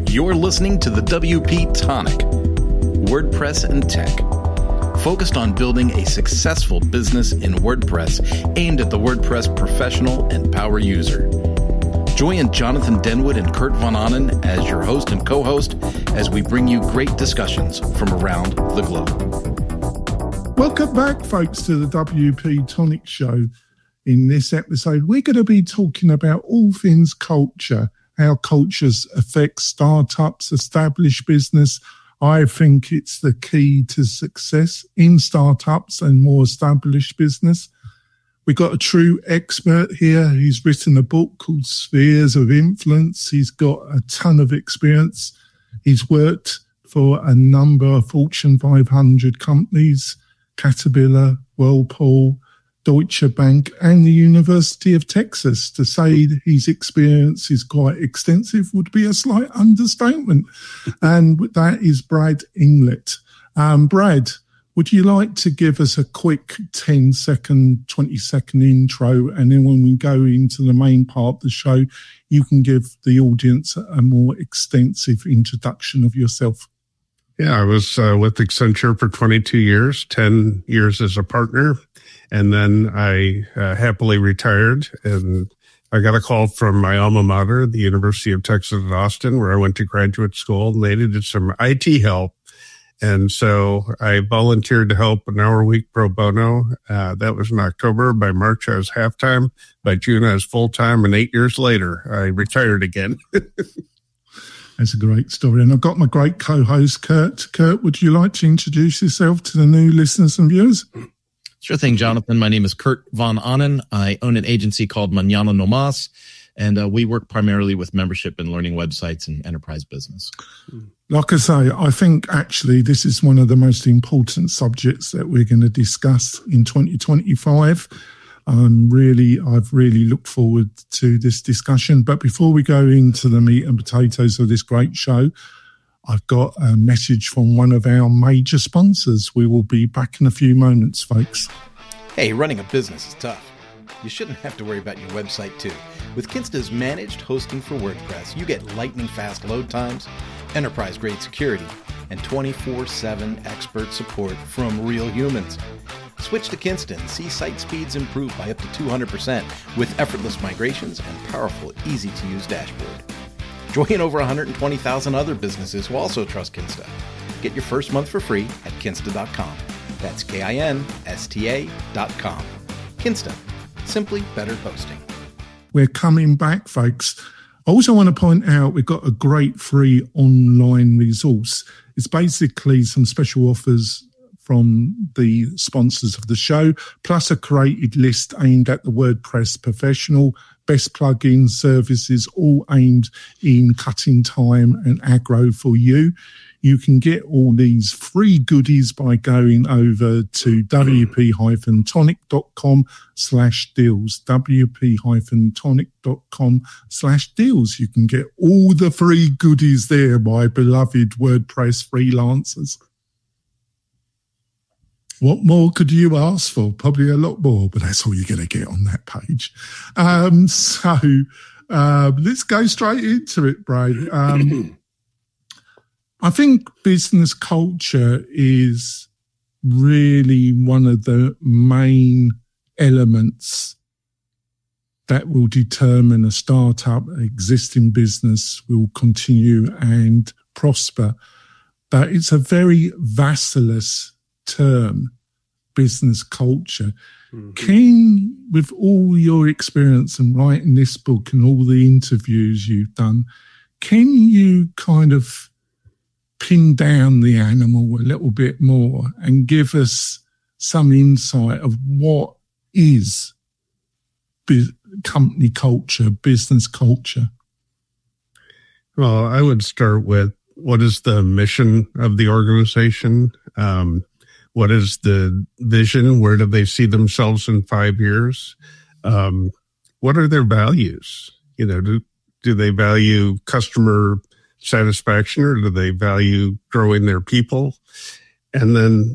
You're listening to the WP Tonic, WordPress and Tech, focused on building a successful business in WordPress aimed at the WordPress professional and power user. Join Jonathan Denwood and Kurt Von Ahnen as your host and co-host as we bring you great discussions from around the globe. Welcome back, folks, to the WP Tonic Show. In this episode, we're going to be talking about all things culture, how cultures affect startups, established business. I think it's the key to success in startups and more established business. We've got a true expert here. He's written a book called Spheres of Influence. He's got a ton of experience. He's worked for a number of Fortune 500 companies, Caterpillar, Whirlpool, Deutsche Bank, and the University of Texas. To say his experience is quite extensive would be a slight understatement. And that is Brad Inglett. Brad, would you like to give us a quick 10-second, 20-second intro? And then when we go into the main part of the show, you can give the audience a more extensive introduction of yourself. Yeah, I was with Accenture for 22 years, 10 years as a partner. And then I happily retired, and I got a call from my alma mater, the University of Texas at Austin, where I went to graduate school, and they needed some IT help. And so I volunteered to help an hour a week pro bono. That was in October. By March, I was half-time. By June, I was full-time. And 8 years later, I retired again. That's a great story. And I've got my great co-host, Kurt. Kurt, would you like to introduce yourself to the new listeners and viewers? Sure thing, Jonathan. My name is Kurt Von Ahnen. I own an agency called Mañana No Mas, and we work primarily with membership and learning websites and enterprise business. Like I say, I think actually this is one of the most important subjects that we're going to discuss in 2025. I've really looked forward to this discussion. But before we go into the meat and potatoes of this great show, I've got a message from one of our major sponsors. We will be back in a few moments, folks. Hey, running a business is tough. You shouldn't have to worry about your website, too. With Kinsta's managed hosting for WordPress, you get lightning-fast load times, enterprise-grade security, and 24/7 expert support from real humans. Switch to Kinsta and see site speeds improve by up to 200% with effortless migrations and powerful, easy-to-use dashboard. Join over 120,000 other businesses who also trust Kinsta. Get your first month for free at Kinsta.com. That's Kinsta.com. Kinsta. Simply better hosting. We're coming back, folks. I also want to point out we've got a great free online resource. It's basically some special offers from the sponsors of the show, plus a curated list aimed at the WordPress professional, best plugin services, all aimed in cutting time and aggro for you. You can get all these free goodies by going over to wp-tonic.com/deals, wp-tonic.com/deals. You can get all the free goodies there, my beloved WordPress freelancers. What more could you ask for? Probably a lot more, but that's all you're going to get on that page. Let's go straight into it, Brad. I think business culture is really one of the main elements that will determine a startup, existing business will continue and prosper. But it's a very valueless term, business culture. Can, with all your experience in writing this book and all the interviews you've done, can you kind of pin down the animal a little bit more and give us some insight of what is company culture, business culture? Well, I would start with what is the mission of the organization? What is the vision? Where do they see themselves in 5 years? What are their values? You know, do they value customer satisfaction, or do they value growing their people? And then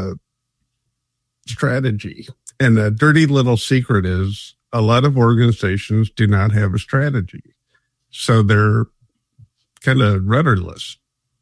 strategy. And a dirty little secret is a lot of organizations do not have a strategy. So they're kind of rudderless.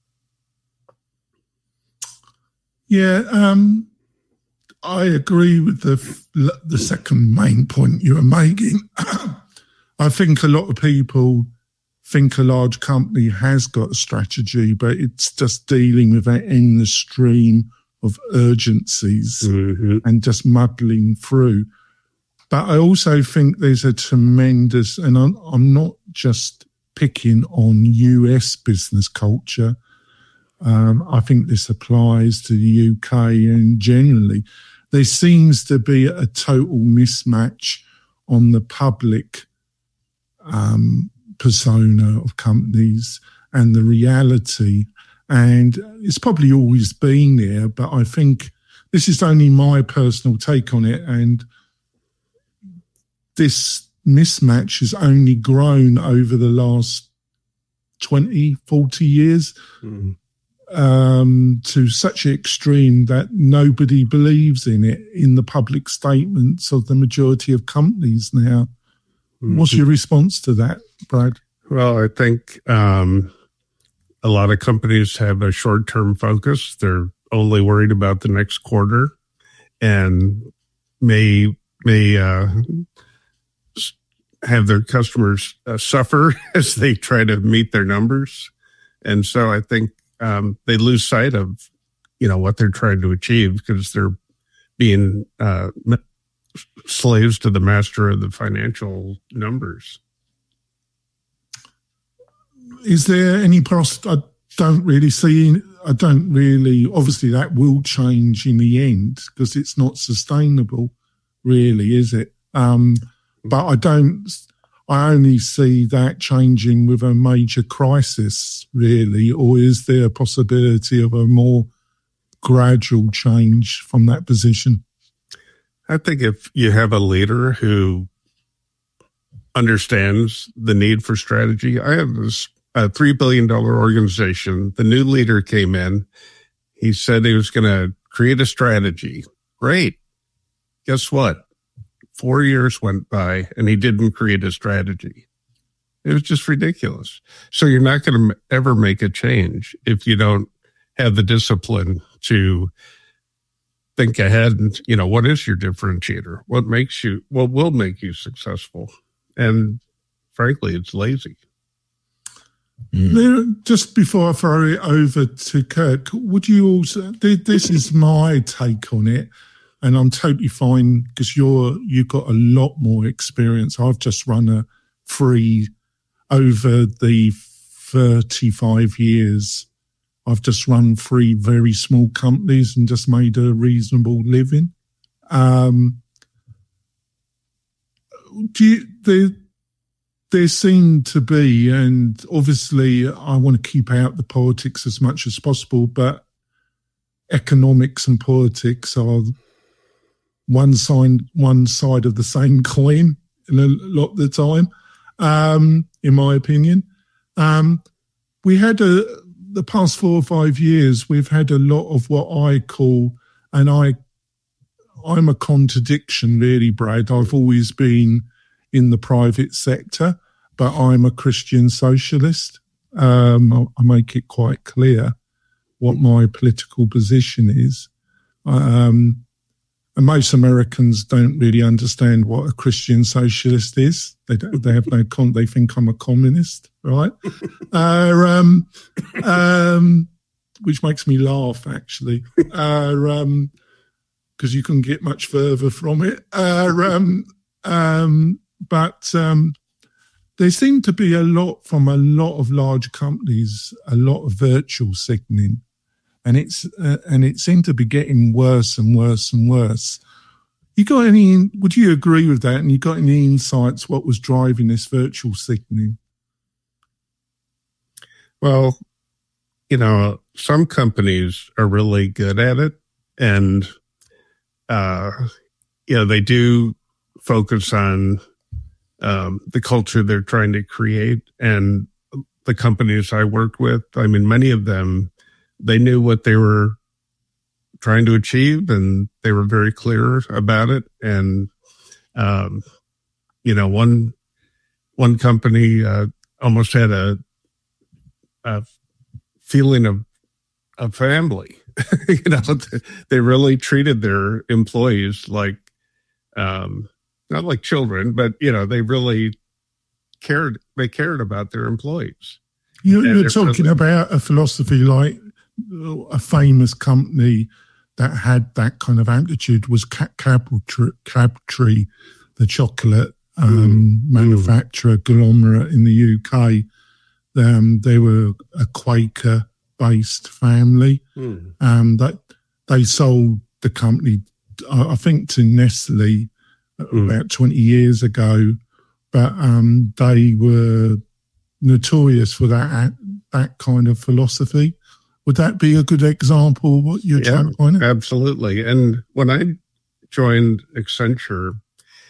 Yeah, I agree with the second main point you were making. I think a lot of people think a large company has got a strategy, but it's just dealing with that endless stream of urgencies and just muddling through. But I also think there's a tremendous, and I'm not just picking on US business culture. I think this applies to the UK and generally. There seems to be a total mismatch on the public persona of companies and the reality. And it's probably always been there, but I think this is only my personal take on it. And this mismatch has only grown over the last 20, 40 years to such an extreme that nobody believes in it in the public statements of the majority of companies now. What's your response to that, Brad? Well, I think a lot of companies have a short-term focus. They're only worried about the next quarter and may have their customers suffer as they try to meet their numbers. And so I think they lose sight of, what they're trying to achieve because they're being slaves to the master of the financial numbers. Is there any I don't really see, obviously that will change in the end because it's not sustainable really, is it? But I only see that changing with a major crisis really, or is there a possibility of a more gradual change from that position? I think if you have a leader who understands the need for strategy, I have this $3 billion organization. The new leader came in. He said he was going to create a strategy. Great. Guess what? 4 years went by and he didn't create a strategy. It was just ridiculous. So you're not going to ever make a change if you don't have the discipline to think ahead and, what is your differentiator? What will make you successful? And frankly, it's lazy. Just before I throw it over to Kirk, would you also, this is my take on it, and I'm totally fine because you've got a lot more experience. I've just run a free over the 35 years. I've just run 3 very small companies and just made a reasonable living. There seem to be, and obviously I want to keep out the politics as much as possible, but economics and politics are one side of the same coin a lot of the time, in my opinion. We had the past 4 or 5 years, we've had a lot of what I call, and I'm a contradiction really, Brad. I've always been in the private sector, but I'm a Christian socialist. I make it quite clear what my political position is. And most Americans don't really understand what a Christian socialist is. They have no they think I'm a communist, right? Which makes me laugh actually, because you couldn't get much further from it. But there seemed to be a lot from a lot of large companies, a lot of virtual signaling, and it seemed to be getting worse and worse and worse. Would you agree with that? And you got any insights what was driving this virtual signaling? Well, some companies are really good at it, and they do focus on the culture they're trying to create. And the companies I worked with, many of them, they knew what they were trying to achieve and they were very clear about it. And, one company almost had a a feeling of a family. They really treated their employees like, not like children, but they really cared. They cared about their employees. You're talking about a philosophy like a famous company that had that kind of attitude was Crabtree, the chocolate manufacturer conglomerate in the UK. They were a Quaker-based family. That they sold the company, I think, to Nestle about 20 years ago. But they were notorious for that kind of philosophy. Would that be a good example of what you're trying to point out? Absolutely. And when I joined Accenture,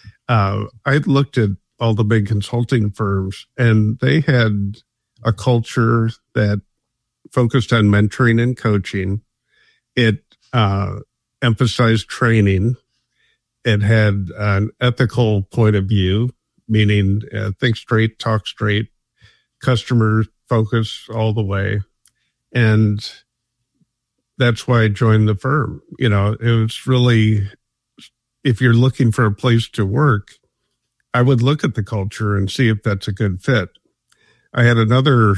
I looked at all the big consulting firms, and they had a culture that focused on mentoring and coaching. It emphasized training. It had an ethical point of view, meaning think straight, talk straight, customer focus all the way. And that's why I joined the firm. It was really, if you're looking for a place to work, I would look at the culture and see if that's a good fit. I had another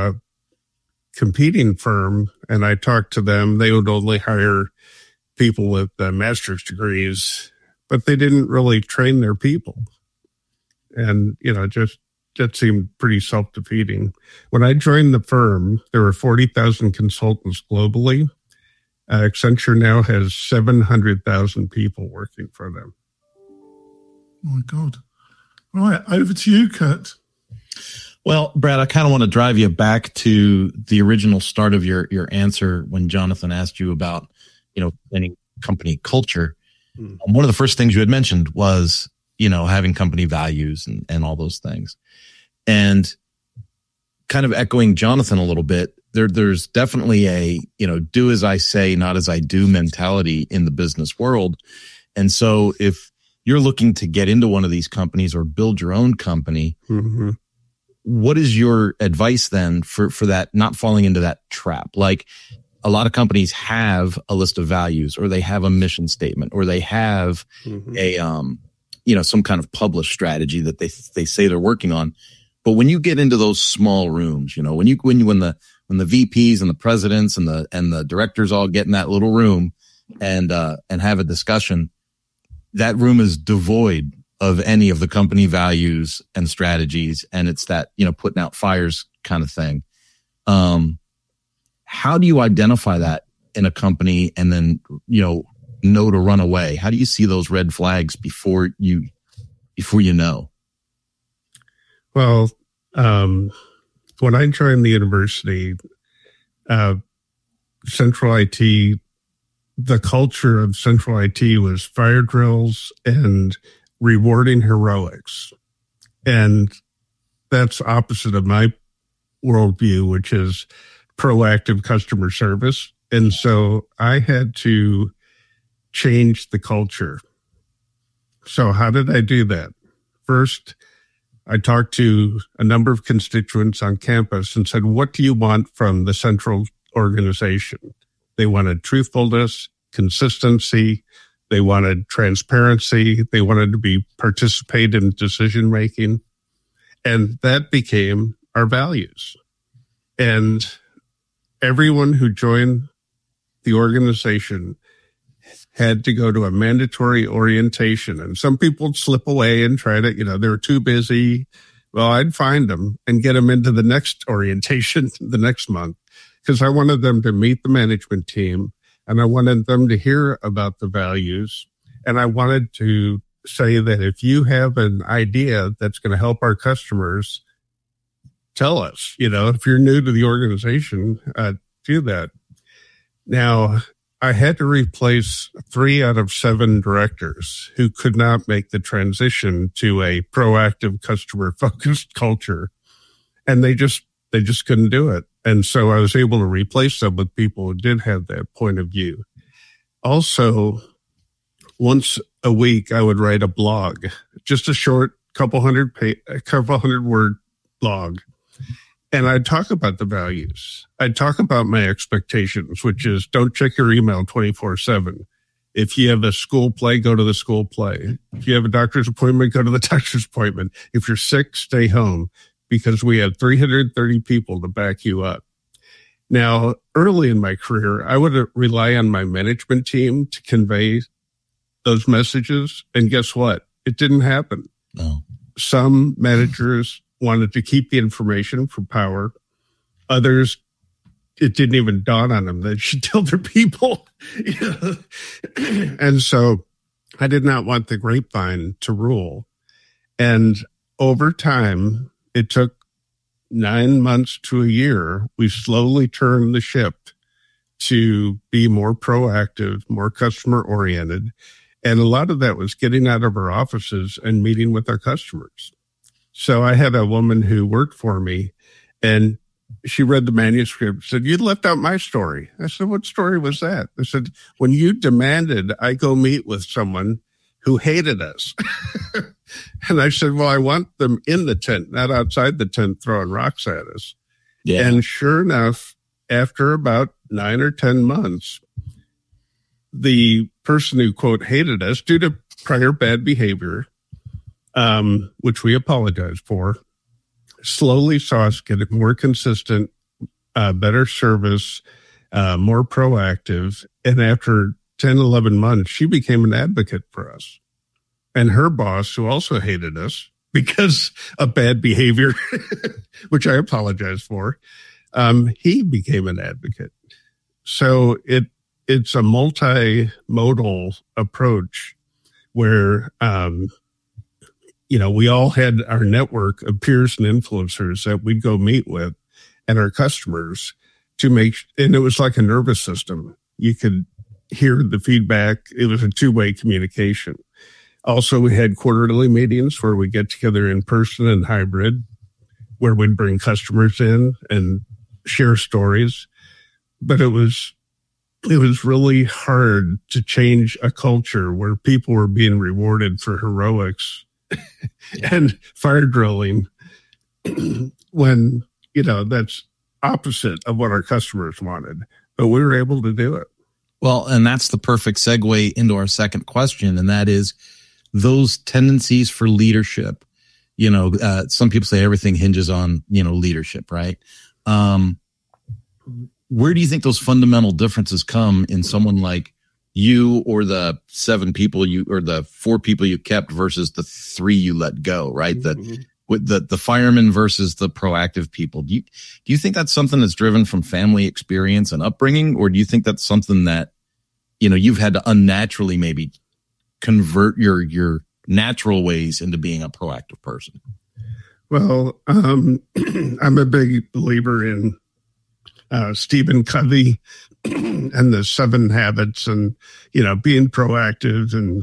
competing firm, and I talked to them. They would only hire people with master's degrees, but they didn't really train their people. And, just that seemed pretty self-defeating. When I joined the firm, there were 40,000 consultants globally. Accenture now has 700,000 people working for them. Oh my God. Right, over to you, Kurt. Well, Brad, I kind of want to drive you back to the original start of your answer when Jonathan asked you about, any company culture. One of the first things you had mentioned was, having company values and all those things. And kind of echoing Jonathan a little bit, there's definitely a, do as I say, not as I do mentality in the business world. And so if you're looking to get into one of these companies or build your own company, what is your advice then for that, not falling into that trap? Like a lot of companies have a list of values, or they have a mission statement, or they have a, some kind of published strategy that they say they're working on. But when you get into those small rooms, when the VPs and the presidents and the directors all get in that little room and have a discussion, that room is devoid of any of the company values and strategies. And it's that, putting out fires kind of thing. How do you identify that in a company and then, know to run away? How do you see those red flags before you know? Well, when I joined the university, Central IT, the culture of Central IT was fire drills and rewarding heroics. And that's opposite of my worldview, which is proactive customer service. And so I had to change the culture. So how did I do that? First, I talked to a number of constituents on campus and said, what do you want from the central organization? They wanted truthfulness, consistency. They wanted transparency. They wanted to participate in decision making. And that became our values. And everyone who joined the organization had to go to a mandatory orientation. And some people would slip away and try to, they were too busy. Well, I'd find them and get them into the next orientation the next month, because I wanted them to meet the management team and I wanted them to hear about the values. And I wanted to say that if you have an idea that's going to help our customers, tell us. If you're new to the organization, do that. Now, I had to replace 3 out of 7 directors who could not make the transition to a proactive, customer-focused culture, and they just couldn't do it. And so I was able to replace them with people who did have that point of view. Also, once a week, I would write a blog, just a short couple hundred word blog, And I'd talk about the values. I'd talk about my expectations, which is don't check your email 24/7. If you have a school play, go to the school play. If you have a doctor's appointment, go to the doctor's appointment. If you're sick, stay home, because we have 330 people to back you up. Now, early in my career, I would rely on my management team to convey those messages. And guess what? It didn't happen. No. Some managers wanted to keep the information for power. Others, it didn't even dawn on them that they should tell their people. And so I did not want the grapevine to rule. And over time, it took 9 months to a year. We slowly turned the ship to be more proactive, more customer oriented. And a lot of that was getting out of our offices and meeting with our customers. So I had a woman who worked for me, and she read the manuscript, said, "You left out my story." I said, "What story was that?" They said, "When you demanded I go meet with someone who hated us." And I said, "Well, I want them in the tent, not outside the tent throwing rocks at us." Yeah. And sure enough, after about 9 or 10 months, the person who, quote, hated us due to prior bad behavior, which we apologize for, slowly saw us get more consistent, better service, more proactive. And after 10, 11 months, she became an advocate for us. And her boss, who also hated us because of bad behavior, which I apologize for, he became an advocate. So it's a multimodal approach where, we all had our network of peers and influencers that we'd go meet with and our customers and it was like a nervous system. You could hear the feedback. It was a two-way communication. Also, we had quarterly meetings where we get together in person and hybrid, where we'd bring customers in and share stories. But it was really hard to change a culture where people were being rewarded for heroics and fire drilling when, that's opposite of what our customers wanted. But we were able to do it. Well, and that's the perfect segue into our second question, and that is those tendencies for leadership. Some people say everything hinges on, leadership, right? Where do you think those fundamental differences come in someone like you, or the 7 people or the 4 people you kept versus the 3 you let go, right? Mm-hmm. The firemen versus the proactive people. Do you think that's something that's driven from family experience and upbringing, or do you think that's something that, you've had to unnaturally maybe convert your natural ways into being a proactive person? Well, I'm a big believer in Stephen Covey and the 7 habits, and being proactive, and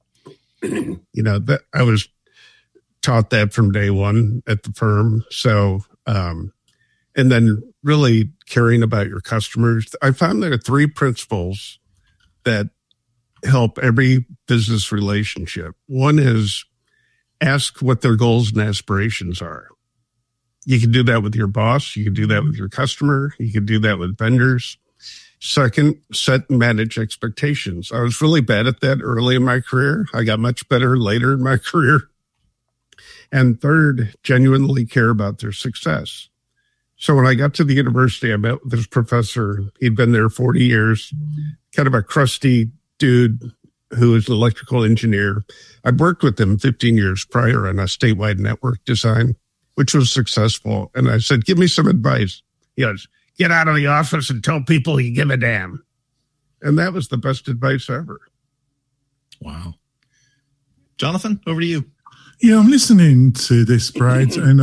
that I was taught that from day one at the firm. So and then really caring about your customers. I found there are 3 principles that help every business relationship. One is ask what their goals and aspirations are. You can do that with your boss. You can do that with your customer. You can do that with vendors. Second, set and manage expectations. I was really bad at that early in my career. I got much better later in my career. And third, genuinely care about their success. So when I got to the university, I met with this professor. He'd been there 40 years, kind of a crusty dude who was an electrical engineer. I'd worked with him 15 years prior on a statewide network design, which was successful. And I said, "Give me some advice." He goes, "Get out of the office and tell people you give a damn." And that was the best advice ever. Wow. Jonathan, over to you. Yeah, I'm listening to this, Brad, and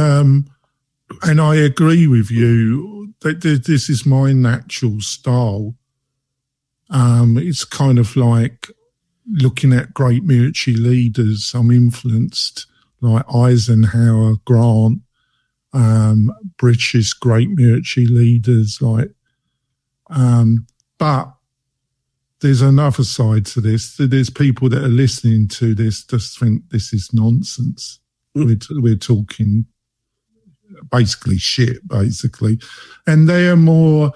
I agree with you that this is my natural style. It's kind of like looking at great military leaders. I'm influenced like Eisenhower, Grant, British great military leaders, but there's another side to this. There's people that are listening to this just think this is nonsense. We're talking basically shit, basically. And they're more,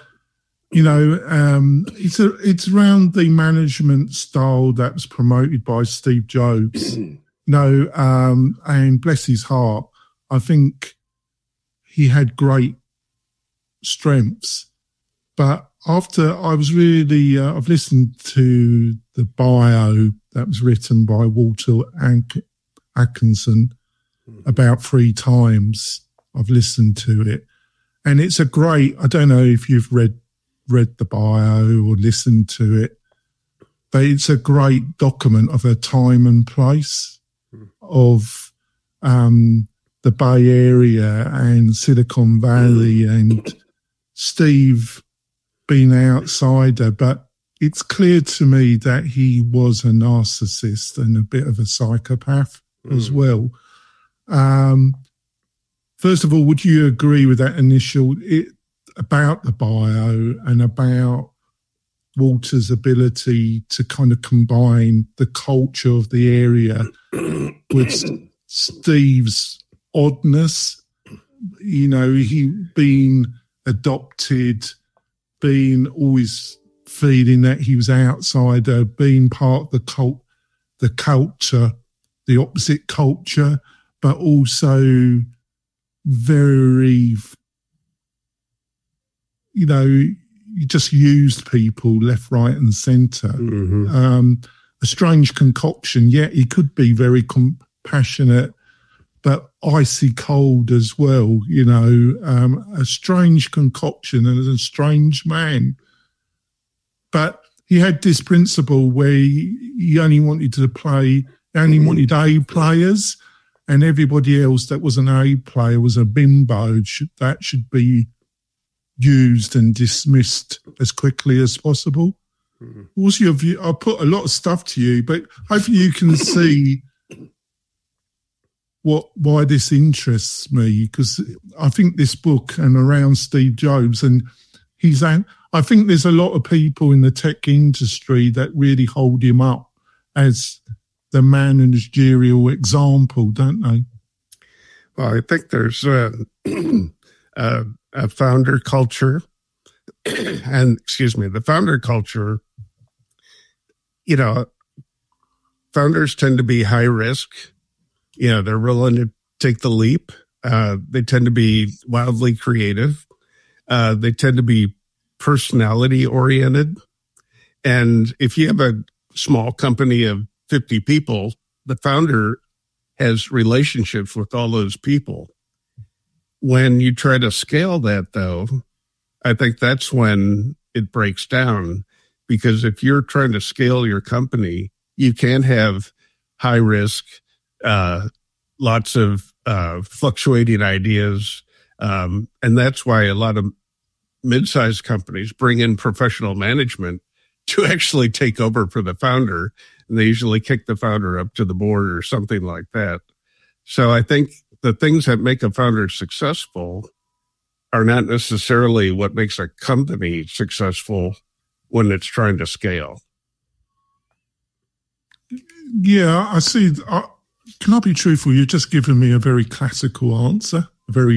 it's around the management style that was promoted by Steve Jobs. And bless his heart, I think he had great strengths. But after I was really, I've listened to the bio that was written by Walter Atkinson about 3 times. I've listened to it. And it's a great, I don't know if you've read the bio or listened to it, but it's a great document of a time and place of the Bay Area and Silicon Valley and Steve being an outsider. But it's clear to me that he was a narcissist and a bit of a psychopath as well. First of all, would you agree with that about the bio and about Walter's ability to kind of combine the culture of the area with Steve's oddness? He being adopted, being always feeling that he was an outsider, being part of the culture, the opposite culture, but also very, you just used people left, right and centre. A strange concoction, yet he could be very compassionate, but icy cold as well, a strange concoction and a strange man. But he had this principle where he only wanted A players, and everybody else that was an A player was a bimbo. That should be used and dismissed as quickly as possible. What's your view? I'll put a lot of stuff to you, but hopefully you can see why this interests me, because I think this book and around Steve Jobs, and I think there's a lot of people in the tech industry that really hold him up as the managerial example, don't they? Well, I think there's a founder culture, and the founder culture, founders tend to be high risk. They're willing to take the leap. They tend to be wildly creative. They tend to be personality oriented. And if you have a small company of 50 people, the founder has relationships with all those people. When you try to scale that, though, I think that's when it breaks down, because if you're trying to scale your company, you can have high risk, lots of fluctuating ideas. And that's why a lot of mid-sized companies bring in professional management to actually take over for the founder. And they usually kick the founder up to the board or something like that. So I think the things that make a founder successful are not necessarily what makes a company successful when it's trying to scale. Yeah, I see. Can I be truthful? You're just giving me a very classical answer.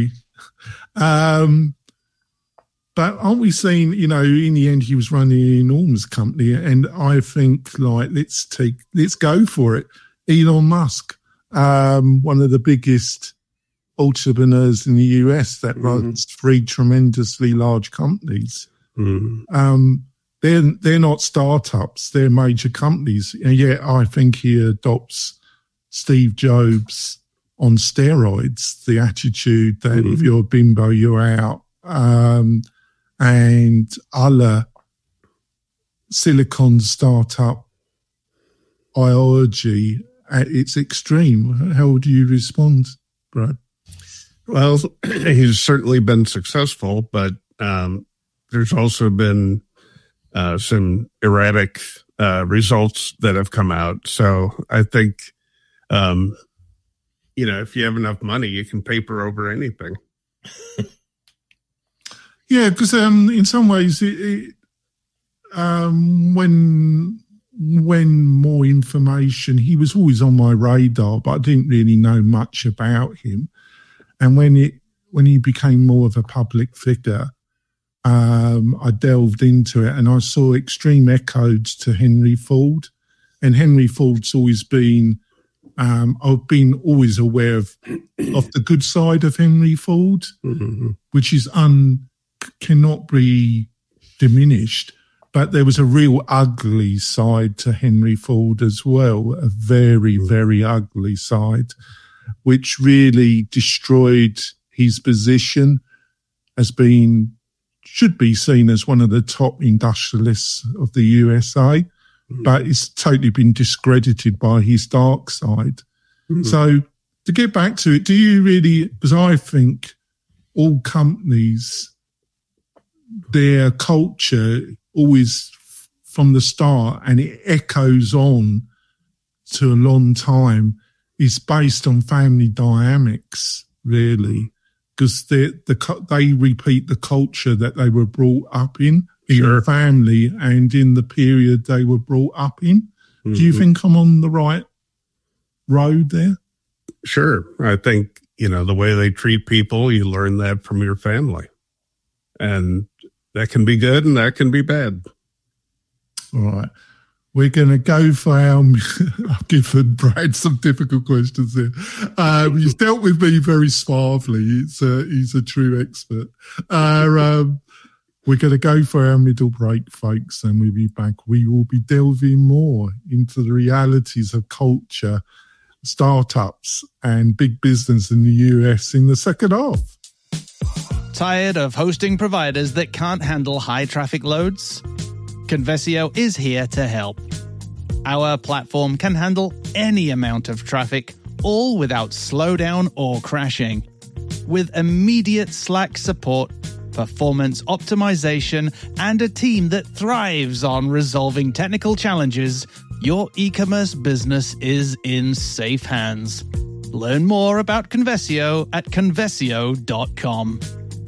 But aren't we seeing, in the end, he was running an enormous company, and I think, let's go for it. Elon Musk, one of the biggest entrepreneurs in the US that runs 3 tremendously large companies. They're not startups; they're major companies. And yet, I think he adopts Steve Jobs on steroids. The attitude that if you're a bimbo, you're out. And other silicon startup ideology at its extreme. How would you respond, Brad? Well, he's certainly been successful, but there's also been some erratic results that have come out. So I think, if you have enough money, you can paper over anything. Yeah, because in some ways, when more information, he was always on my radar, but I didn't really know much about him. And when when he became more of a public figure, I delved into it and I saw extreme echoes to Henry Ford. And Henry Ford's always been, I've been always aware of the good side of Henry Ford, which is cannot be diminished. But there was a real ugly side to Henry Ford as well, a very, very ugly side, which really destroyed his position as being, should be seen as one of the top industrialists of the USA, but it's totally been discredited by his dark side. So to get back to it, do you really, because I think all companies, their culture always from the start, and it echoes on to a long time, is based on family dynamics, really, because they repeat the culture that they were brought up in family and in the period they were brought up in. Do you think I'm on the right road there? Sure. I think, the way they treat people, you learn that from your family. And that can be good and that can be bad. All right. We're going to go for I've given Brad some difficult questions here. He's dealt with me very suavely. He's a true expert. We're going to go for our middle break, folks, and we'll be back. We will be delving more into the realities of culture, startups, and big business in the US in the second half. Tired of hosting providers that can't handle high traffic loads? Convesio is here to help. Our platform can handle any amount of traffic, all without slowdown or crashing. With immediate Slack support, performance optimization, and a team that thrives on resolving technical challenges, your e-commerce business is in safe hands. Learn more about Convesio at convesio.com.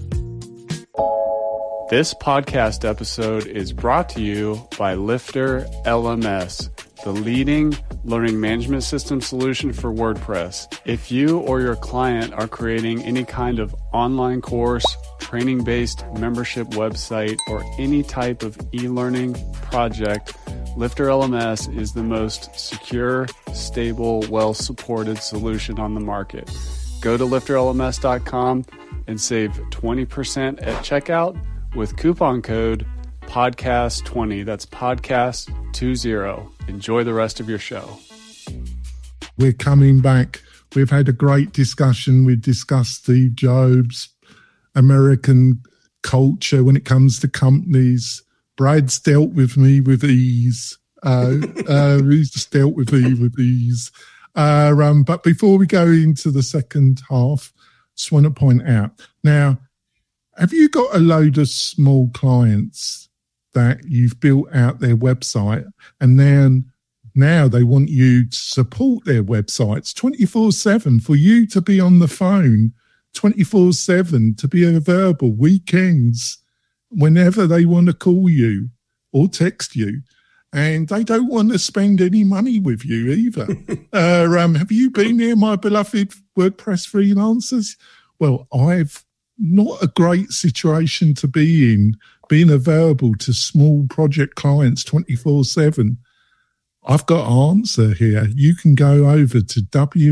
This podcast episode is brought to you by Lifter LMS, the leading learning management system solution for WordPress. If you or your client are creating any kind of online course, training-based membership website, or any type of e-learning project, Lifter LMS is the most secure, stable, well-supported solution on the market. Go to lifterlms.com and save 20% at checkout with coupon code podcast20. That's podcast20. Enjoy the rest of your show. We're coming back. We've had a great discussion. We discussed Steve Jobs, American culture when it comes to companies. Brad's dealt with me with ease. He's just dealt with me with ease. But before we go into the second half, just want to point out now, have you got a load of small clients that you've built out their website and then now they want you to support their websites 24/7, for you to be on the phone 24/7, to be available weekends whenever they want to call you or text you, and they don't want to spend any money with you either? Have you been there, my beloved WordPress freelancers? Well, I've not a great situation to be in, being available to small project clients 24/7. I've got an answer here. You can go over to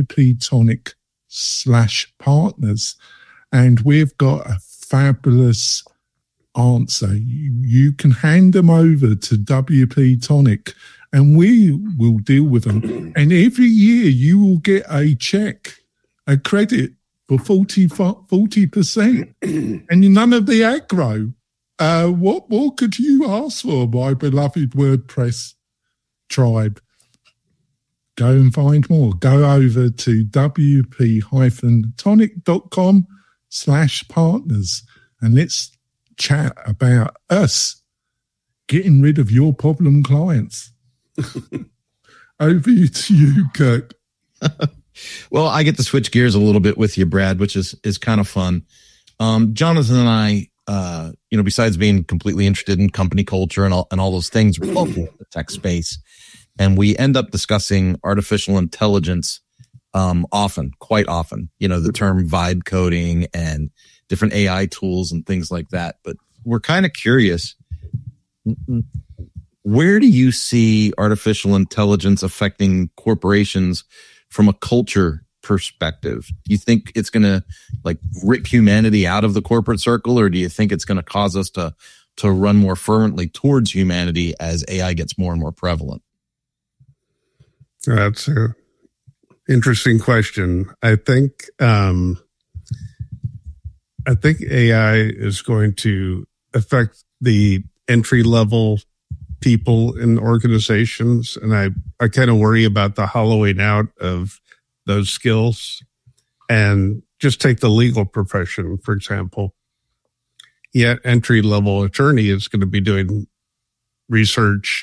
WPTonic/partners, and we've got a fabulous answer. You can hand them over to WP Tonic, and we will deal with them. And every year you will get a check, a credit for 40%, and none of the aggro. What more could you ask for, my beloved WordPress tribe? Go and find more. Go over to wp-tonic.com/partners and let's chat about us getting rid of your problem clients. Over to you, Kirk. Well, I get to switch gears a little bit with you, Brad, which is kind of fun. Jonathan and I, besides being completely interested in company culture and all those things, we're both in the tech space, and we end up discussing artificial intelligence quite often, the term vibe coding and different AI tools and things like that. But we're kind of curious, where do you see artificial intelligence affecting corporations from a culture perspective? Do you think it's going to rip humanity out of the corporate circle, or do you think it's going to cause us to run more fervently towards humanity as AI gets more and more prevalent? That's an interesting question. I think AI is going to affect the entry level people in organizations, and I kind of worry about the hollowing out of those skills. And just take the legal profession, for example. Yet entry level attorney is going to be doing research,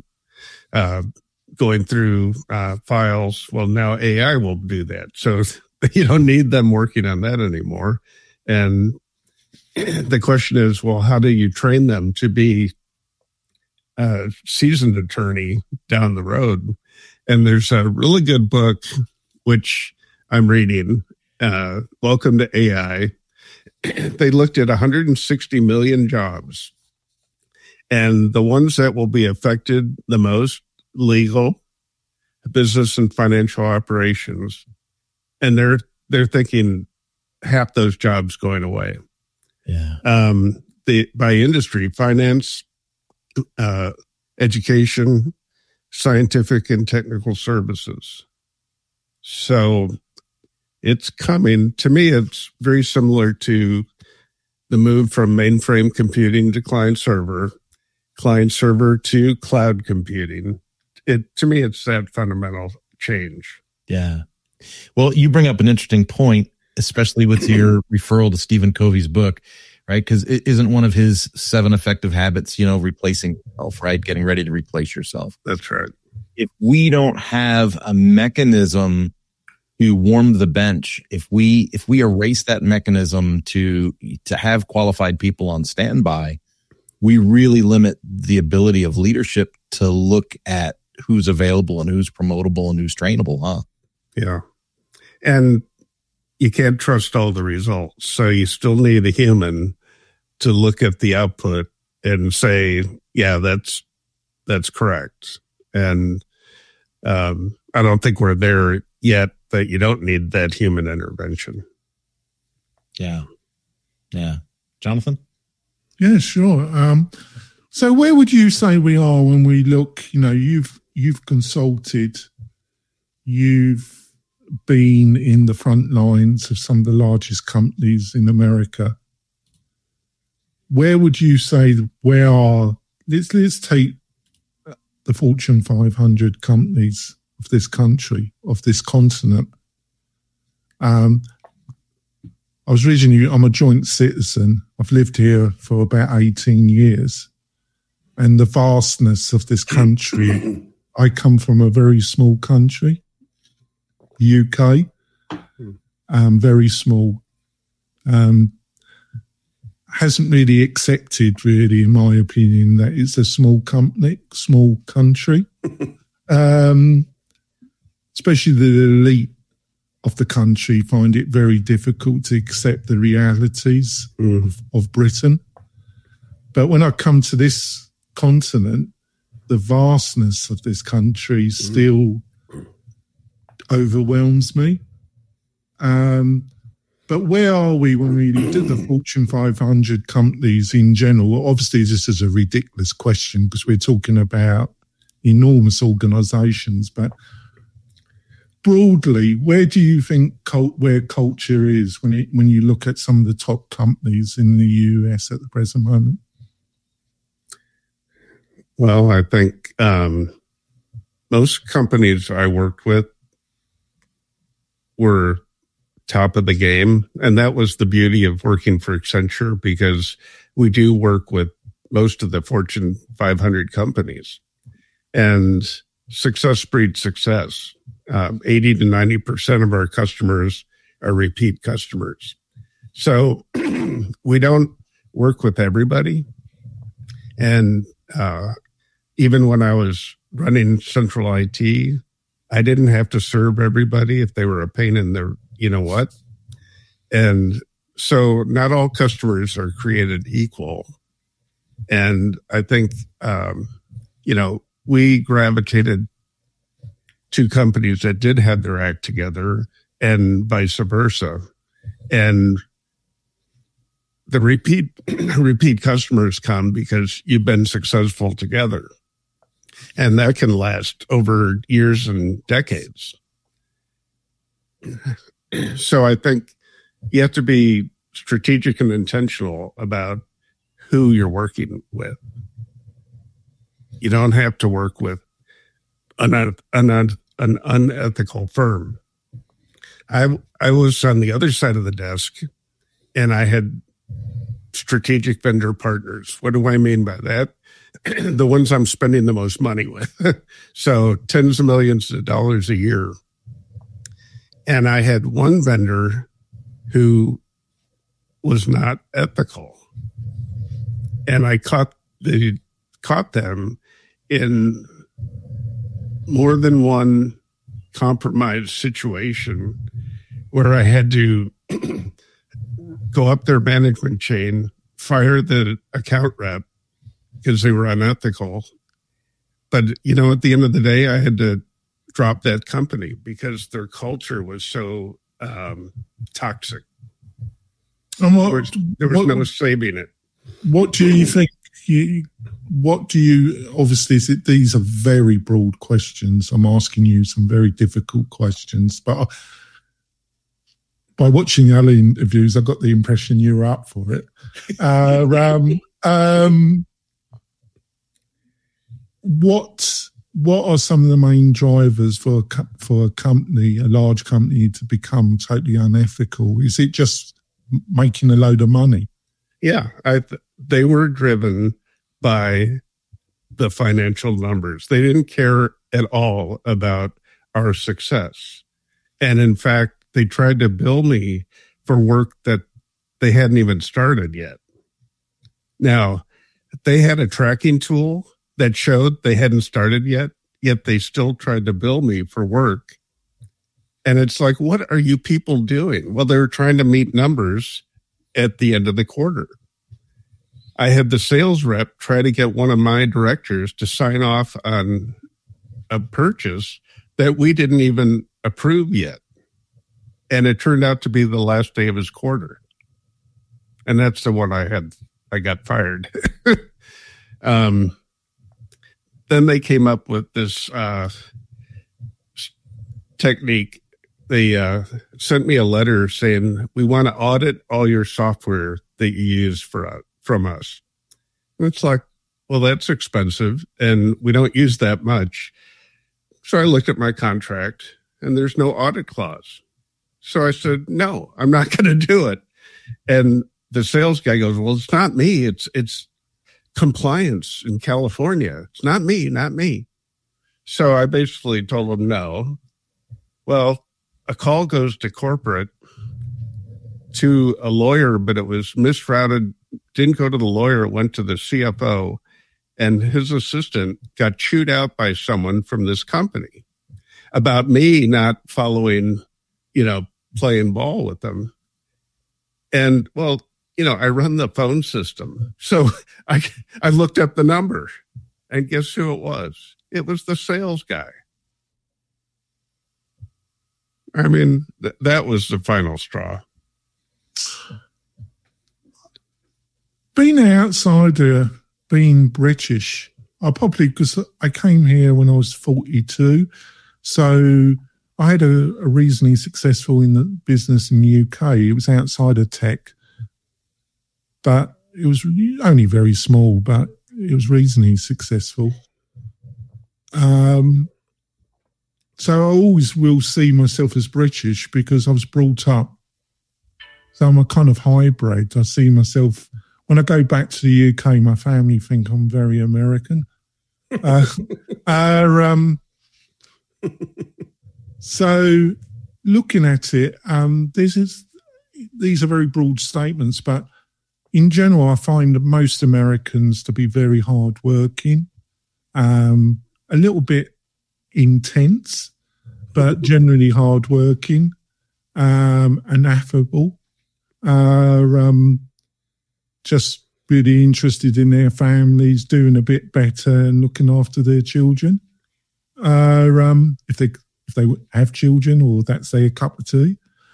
going through files. Well, now AI will do that. So you don't need them working on that anymore. And the question is, well, how do you train them to be a seasoned attorney down the road? And there's a really good book, which I'm reading, Welcome to AI. They looked at 160 million jobs, and the ones that will be affected the most: legal, business, and financial operations. And they're thinking half those jobs going away. Yeah. By industry, finance, education, scientific and technical services. So it's coming. To me, it's very similar to the move from mainframe computing to client server to cloud computing. To me, it's that fundamental change. Yeah. Well, you bring up an interesting point, especially with your referral to Stephen Covey's book, right? Because it isn't one of his 7 effective habits, replacing yourself, right? Getting ready to replace yourself. That's right. If we don't have a mechanism to warm the bench, if we erase that mechanism to have qualified people on standby, we really limit the ability of leadership to look at who's available and who's promotable and who's trainable, huh? Yeah. And you can't trust all the results. So you still need a human to look at the output and say, yeah, that's correct. And I don't think we're there yet, that you don't need that human intervention. Yeah. Yeah. Jonathan? Yeah, sure. So where would you say we are when we look, you've consulted, you've been in the front lines of some of the largest companies in America. Where would you say, let's take the Fortune 500 companies of this country, of this continent. I'm a joint citizen. I've lived here for about 18 years. And the vastness of this country, I come from a very small country, UK, very small. Hasn't really accepted, really, in my opinion, that it's a small country. Especially the elite of the country find it very difficult to accept the realities of Britain. But when I come to this continent, the vastness of this country still overwhelms me. But where are we when we look at the Fortune 500 companies in general? Obviously, this is a ridiculous question because we're talking about enormous organizations, but broadly, where do you think where culture is when you look at some of the top companies in the US at the present moment? Well, I think most companies I worked with were top of the game, and that was the beauty of working for Accenture, because we do work with most of the Fortune 500 companies, and success breeds success. 80 to 90% of our customers are repeat customers. So we don't work with everybody. And even when I was running central IT, I didn't have to serve everybody if they were a pain in their, you know what? And so not all customers are created equal. And I think, we gravitated to companies that did have their act together and vice versa. And the repeat customers come because you've been successful together. And that can last over years and decades. So I think you have to be strategic and intentional about who you're working with. You don't have to work with an unethical firm. I was on the other side of the desk, and I had strategic vendor partners. What do I mean by that? The ones I'm spending the most money with. So tens of millions of dollars a year. And I had one vendor who was not ethical. And I caught them in more than one compromised situation where I had to go up their management chain, fire the account rep because they were unethical. But, at the end of the day, I had to drop that company because their culture was so toxic. And there was no saving it. What do you think? Obviously, these are very broad questions. I'm asking you some very difficult questions, but by watching the other interviews, I got the impression you were up for it. What are some of the main drivers for a company, a large company, to become totally unethical? Is it just making a load of money? Yeah, they were driven by the financial numbers. They didn't care at all about our success. And in fact, they tried to bill me for work that they hadn't even started yet. Now, they had a tracking tool that showed they hadn't started yet they still tried to bill me for work. And it's like, what are you people doing? Well, they were trying to meet numbers at the end of the quarter. I had the sales rep try to get one of my directors to sign off on a purchase that we didn't even approve yet. And it turned out to be the last day of his quarter. And that's the one I got fired. Then they came up with this technique. They sent me a letter saying, we want to audit all your software that you use from us. And it's like, well, that's expensive and we don't use that much. So I looked at my contract and there's no audit clause. So I said, no, I'm not going to do it. And the sales guy goes, well, it's not me. It's compliance in California. It's not me. So I basically told him no. Well, a call goes to corporate to a lawyer, but it was misrouted. Didn't go to the lawyer. It went to the CFO, and his assistant got chewed out by someone from this company about me not following, playing ball with them. And well, I run the phone system. So I looked up the number, and guess who it was? It was the sales guy. I mean, that was the final straw. Being an outsider, being British, because I came here when I was 42, so I had a reasonably successful in the business in the UK. It was outside of tech, but it was only very small, but it was reasonably successful. So I always will see myself as British because I was brought up. So I'm a kind of hybrid. I see myself, when I go back to the UK, my family think I'm very American. So looking at it, these are very broad statements, but in general, I find most Americans to be very hardworking, a little bit intense, but generally hardworking and affable. Just really interested in their families, doing a bit better and looking after their children. If they have children, or that's their cup of tea.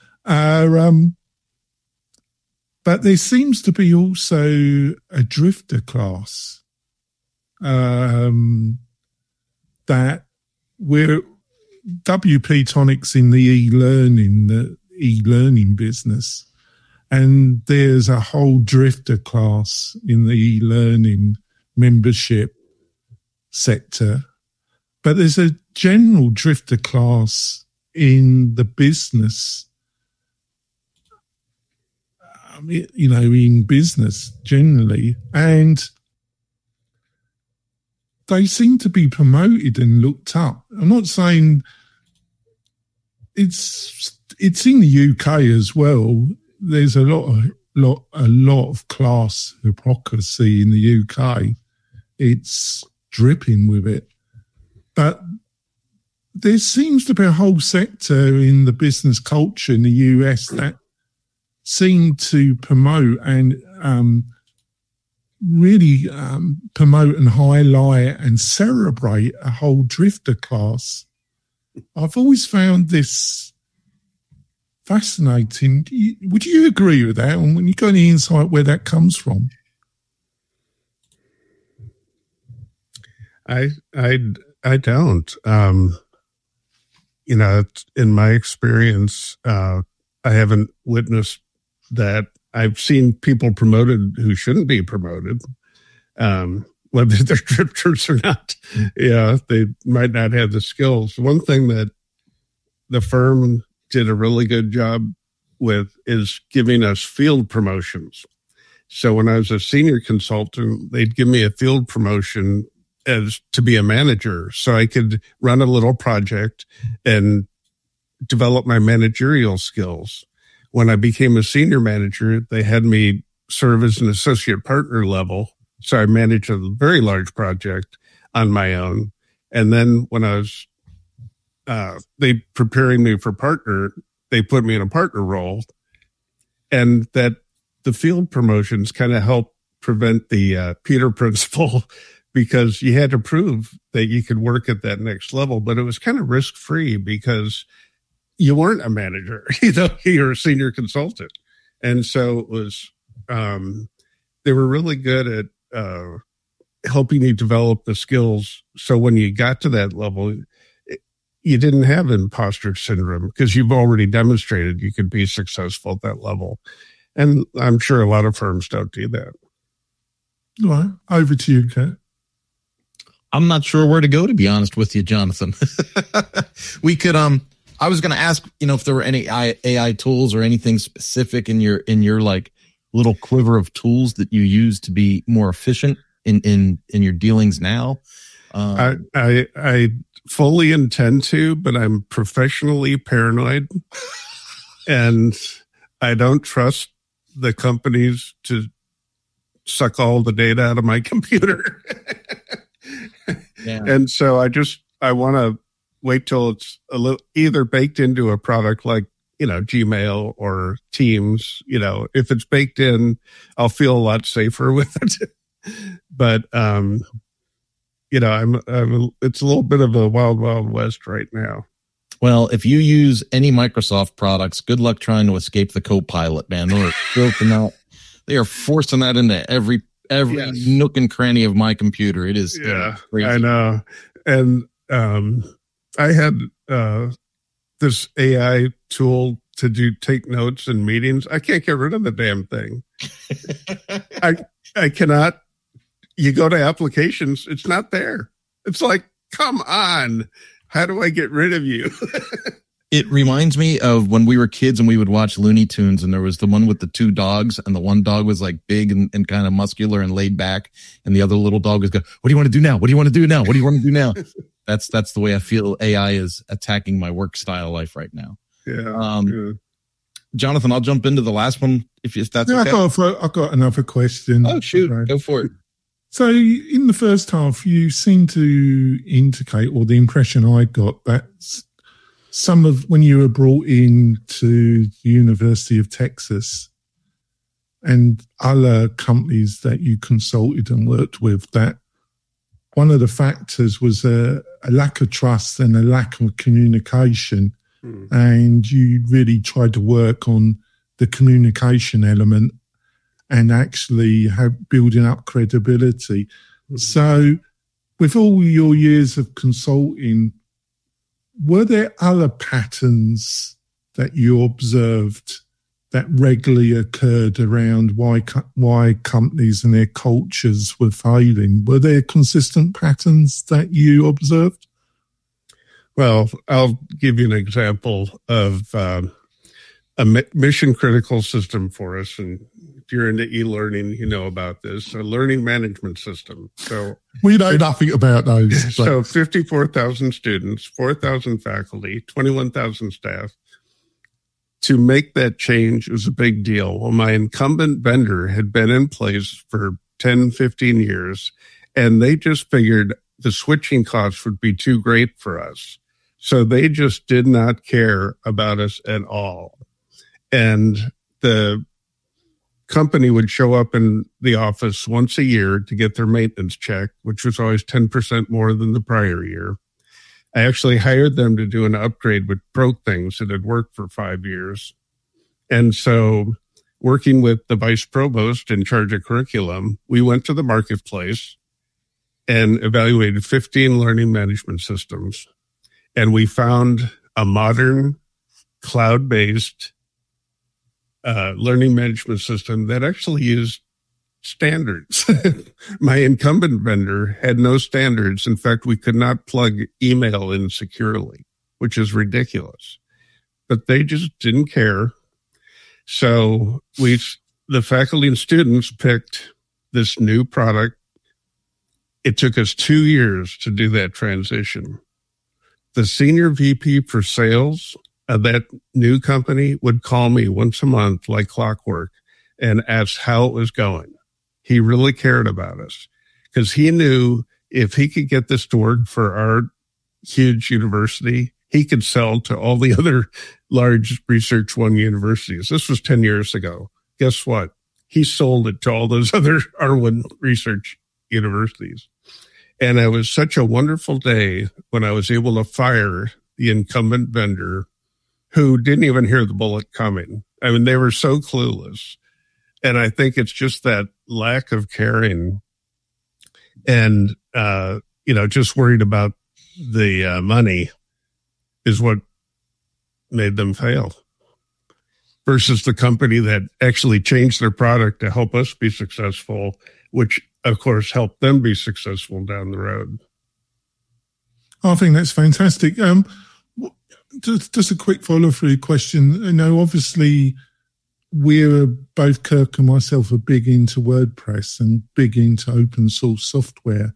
But there seems to be also a drifter class that we're WP Tonics in the e-learning business. And there's a whole drifter class in the e-learning membership sector. But there's a general drifter class in the business, in business generally. And they seem to be promoted and looked up. I'm not saying it's in the UK as well. There's a lot of class hypocrisy in the UK. It's dripping with it. But there seems to be a whole sector in the business culture in the US that seem to promote and really promote and highlight and celebrate a whole drifter class. I've always found this fascinating. Would you agree with that? And when you got any insight where that comes from? I don't. In my experience, I haven't witnessed that. I've seen people promoted who shouldn't be promoted, whether they're drifters or not. Yeah, they might not have the skills. One thing that the firm did a really good job with is giving us field promotions. So when I was a senior consultant, they'd give me a field promotion as to be a manager, so I could run a little project and develop my managerial skills. When I became a senior manager, they had me serve as an associate partner level. So I managed a very large project on my own. And then when I was, they preparing me for partner, they put me in a partner role. And that the field promotions kind of helped prevent the Peter principle, because you had to prove that you could work at that next level. But it was kind of risk-free because you weren't a manager, you're a senior consultant. And so it was, they were really good at helping you develop the skills. So when you got to that level, you didn't have imposter syndrome because you've already demonstrated you could be successful at that level. And I'm sure a lot of firms don't do that. All right. Over to you, Kurt. I'm not sure where to go, to be honest with you, Jonathan. We could, I was going to ask, if there were any AI tools or anything specific in your like little quiver of tools that you use to be more efficient in your dealings now. I fully intend to, but I'm professionally paranoid, and I don't trust the companies to suck all the data out of my computer. Yeah. And so I want to wait till it's a little either baked into a product like, Gmail or Teams. If it's baked in, I'll feel a lot safer with it. But, it's a little bit of a wild, wild west right now. Well, if you use any Microsoft products, good luck trying to escape the Copilot, man. They're filtering out. They are forcing that into every yes. nook and cranny of my computer. It is crazy. I know. And I had this AI tool to take notes in meetings. I can't get rid of the damn thing. I cannot. You go to applications, it's not there. It's like, come on. How do I get rid of you? It reminds me of when we were kids and we would watch Looney Tunes, and there was the one with the two dogs, and the one dog was like big and kind of muscular and laid back, and the other little dog was going, what do you want to do now? What do you want to do now? What do you want to do now? That's the way I feel AI is attacking my work style life right now. Yeah. Jonathan, I'll jump into the last one if that's okay. I've got another question. Oh, shoot. Right. Go for it. So in the first half, you seem to indicate, or the impression I got, that when you were brought in to the University of Texas and other companies that you consulted and worked with, that one of the factors was a lack of trust and a lack of communication. And you really tried to work on the communication element and actually building up credibility. So with all your years of consulting, were there other patterns that you observed that regularly occurred around why companies and their cultures were failing? Were there consistent patterns that you observed? Well, I'll give you an example of a mission critical system for us. And if you're into e-learning, you know about this, a learning management system. So we know nothing about those. So 54,000 students, 4,000 faculty, 21,000 staff. To make that change was a big deal. Well, my incumbent vendor had been in place for 10, 15 years, and they just figured the switching costs would be too great for us. So they just did not care about us at all. And the company would show up in the office once a year to get their maintenance check, which was always 10% more than the prior year. I actually hired them to do an upgrade which broke things that had worked for 5 years. And so working with the vice provost in charge of curriculum, we went to the marketplace and evaluated 15 learning management systems. And we found a modern cloud-based learning management system that actually used standards. My incumbent vendor had no standards. In fact, we could not plug email in securely, which is ridiculous. But they just didn't care. So the faculty and students picked this new product. It took us 2 years to do that transition. The senior VP for sales of that new company would call me once a month like clockwork and ask how it was going. He really cared about us because he knew if he could get this to work for our huge university, he could sell to all the other large Research One universities. This was 10 years ago. Guess what? He sold it to all those other R1 research universities. And it was such a wonderful day when I was able to fire the incumbent vendor who didn't even hear the bullet coming. I mean, they were so clueless. And I think it's just that lack of caring and, just worried about the money is what made them fail versus the company that actually changed their product to help us be successful, which of course helped them be successful down the road. I think that's fantastic. Just a quick follow-through question. Obviously, we're both, Kirk and myself, are big into WordPress and big into open source software.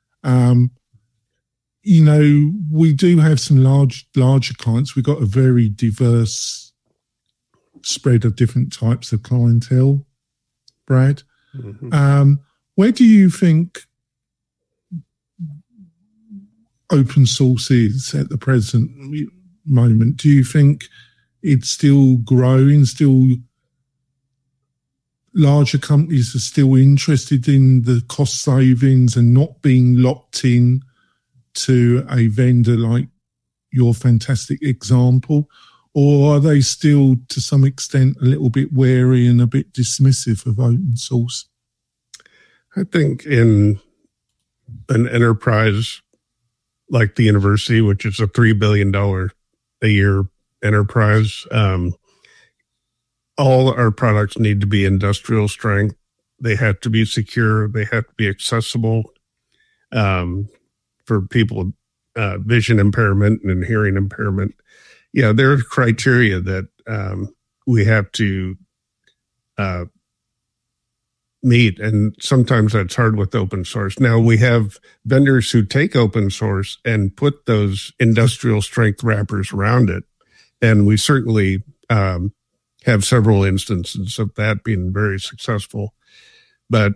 We do have some larger clients. We've got a very diverse spread of different types of clientele, Brad. Mm-hmm. Where do you think open source is at the present moment? Do you think it's still growing, larger companies are still interested in the cost savings and not being locked in to a vendor like your fantastic example? Or are they still, to some extent, a little bit wary and a bit dismissive of open source? I think in an enterprise like the university, which is a $3 billion a year enterprise, all our products need to be industrial strength. They have to be secure. They have to be accessible for people with vision impairment and hearing impairment. Yeah, there are criteria that we have to meet, and sometimes that's hard with open source. Now, we have vendors who take open source and put those industrial strength wrappers around it, and we certainly have several instances of that being very successful. But,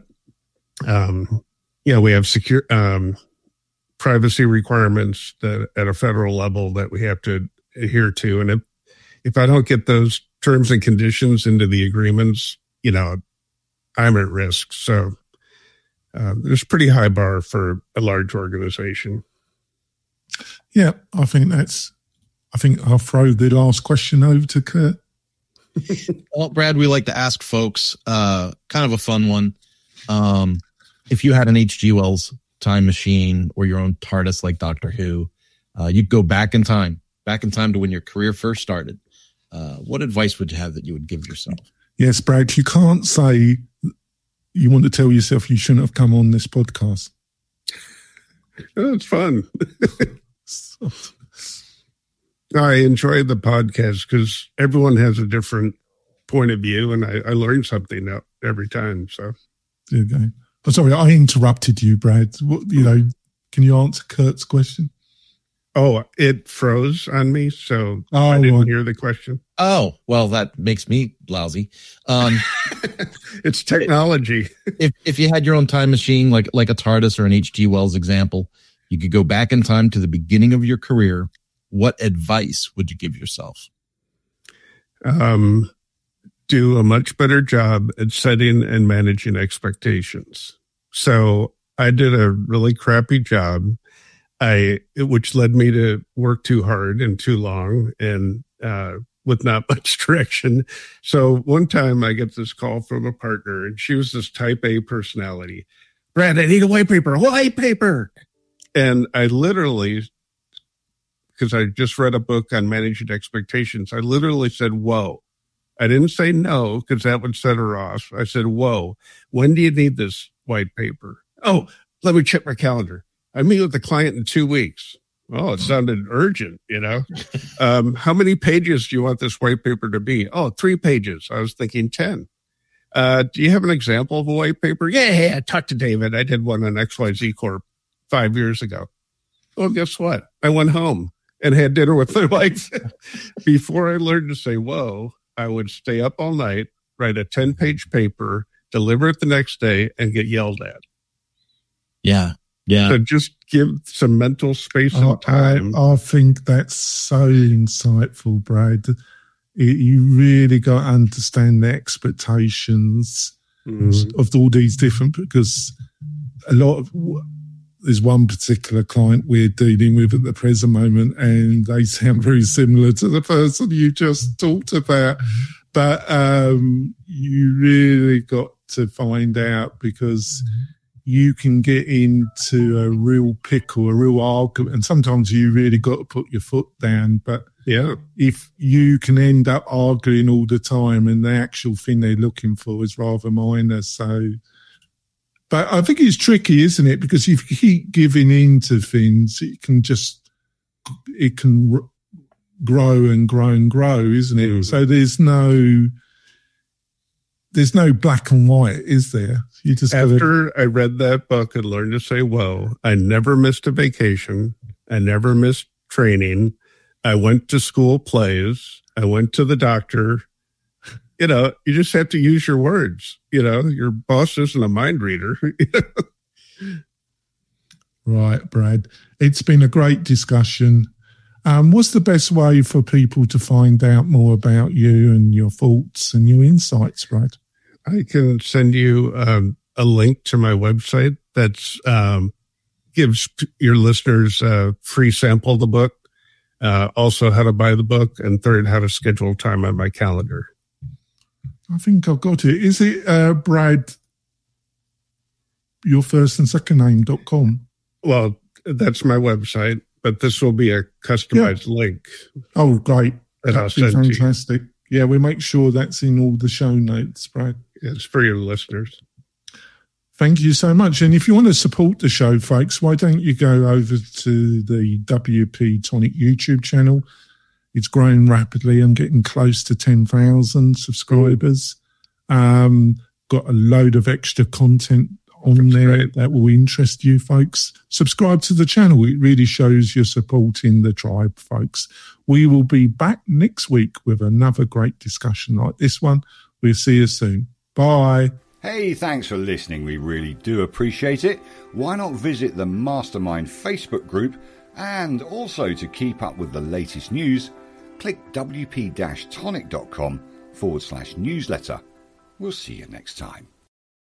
we have secure privacy requirements that at a federal level that we have to adhere to. And if I don't get those terms and conditions into the agreements, I'm at risk. So there's a pretty high bar for a large organization. Yeah, I think I'll throw the last question over to Kurt. Well, Brad, we like to ask folks, kind of a fun one. If you had an H.G. Wells time machine or your own TARDIS like Doctor Who, you'd go back in time to when your career first started. What advice would you have that you would give yourself? Yes, Brad, you can't say you want to tell yourself you shouldn't have come on this podcast. Oh, it's fun. I enjoy the podcast because everyone has a different point of view, and I learn something every time. So, there you go. Oh, sorry, I interrupted you, Brad. Can you answer Kurt's question? Oh, it froze on me, so I didn't hear the question. Oh, well, that makes me lousy. It's technology. If you had your own time machine, like a TARDIS or an H.G. Wells example, you could go back in time to the beginning of your career. What advice would you give yourself? Do a much better job at setting and managing expectations. So I did a really crappy job, which led me to work too hard and too long and with not much direction. So one time I get this call from a partner, and she was this type A personality. Brad, I need a white paper. And I literally, because I just read a book on managing expectations, I literally said, whoa. I didn't say no, because that would set her off. I said, whoa, when do you need this white paper? Oh, let me check my calendar. I meet with the client in 2 weeks. Oh, it sounded urgent, How many pages do you want this white paper to be? Oh, 3 pages. I was thinking 10. Do you have an example of a white paper? Yeah, talk to David. I did one on XYZ Corp 5 years ago. Well, guess what? I went home and had dinner with my wife. Before I learned to say, whoa, I would stay up all night, write a 10-page paper, deliver it the next day, and get yelled at. Yeah. So just give some mental space and time. I think that's so insightful, Brad. You really got to understand the expectations of all these different, because there's one particular client we're dealing with at the present moment, and they sound very similar to the person you just talked about. But you really got to find out, because you can get into a real pickle, a real argument, and sometimes you really got to put your foot down. But yeah, if you can end up arguing all the time and the actual thing they're looking for is rather minor, but I think it's tricky, isn't it? Because if you keep giving in to things, it can grow and grow and grow, isn't it? Mm-hmm. So there's no black and white, is there? You just After I read that book and learned to say, whoa, I never missed a vacation. I never missed training. I went to school plays. I went to the doctor. You just have to use your words. Your boss isn't a mind reader. Right, Brad. It's been a great discussion. What's the best way for people to find out more about you and your thoughts and your insights, Brad? I can send you a link to my website that's gives your listeners a free sample of the book, also how to buy the book, and third, how to schedule time on my calendar. I think I've got it. Is it Brad, your first and second name.com? Well, that's my website, but this will be a customized link. Oh, great. That'd be fantastic. Yeah, we make sure that's in all the show notes, Brad. It's for your listeners. Thank you so much. And if you want to support the show, folks, why don't you go over to the WP Tonic YouTube channel? It's growing rapidly and getting close to 10,000 subscribers. Got a load of extra content on there that will interest you, folks. Subscribe to the channel. It really shows you're supporting the tribe, folks. We will be back next week with another great discussion like this one. We'll see you soon. Bye. Hey, thanks for listening. We really do appreciate it. Why not visit the Mastermind Facebook group? And also, to keep up with the latest news, click wp-tonic.com/newsletter. We'll see you next time.